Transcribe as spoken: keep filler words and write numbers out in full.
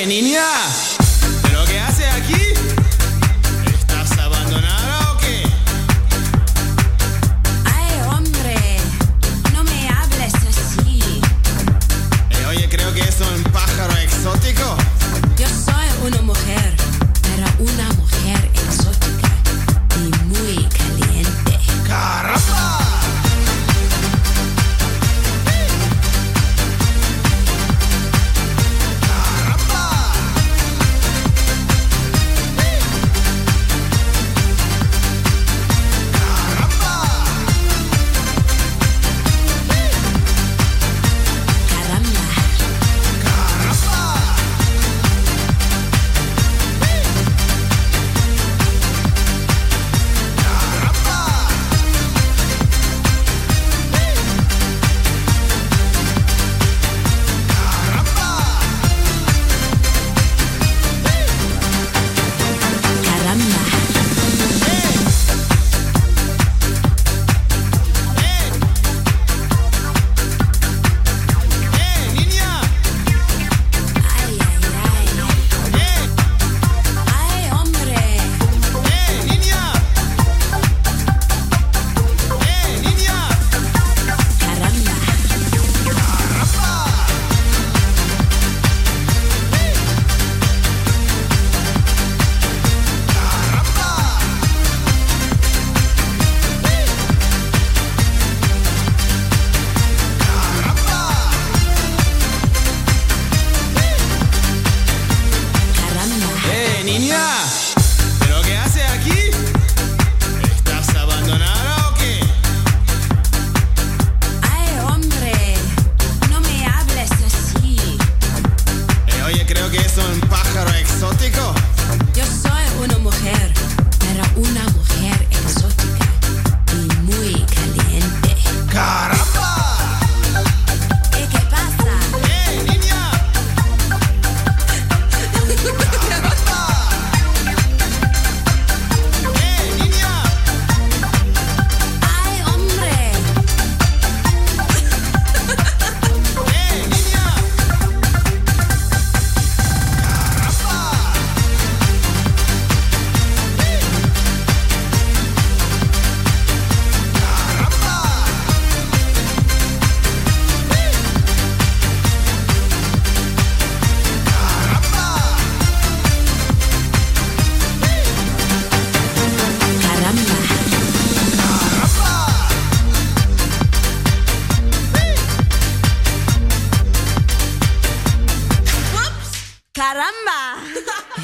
niña, ¿pero qué haces aquí? ¿Estás abandonada o qué? Ay, hombre, no me hables así. Eh, oye, creo que es un pájaro exótico. Yo soy una mujer, pero una mujer exótica y muy caliente. ¡Caramba! ¡Caramba!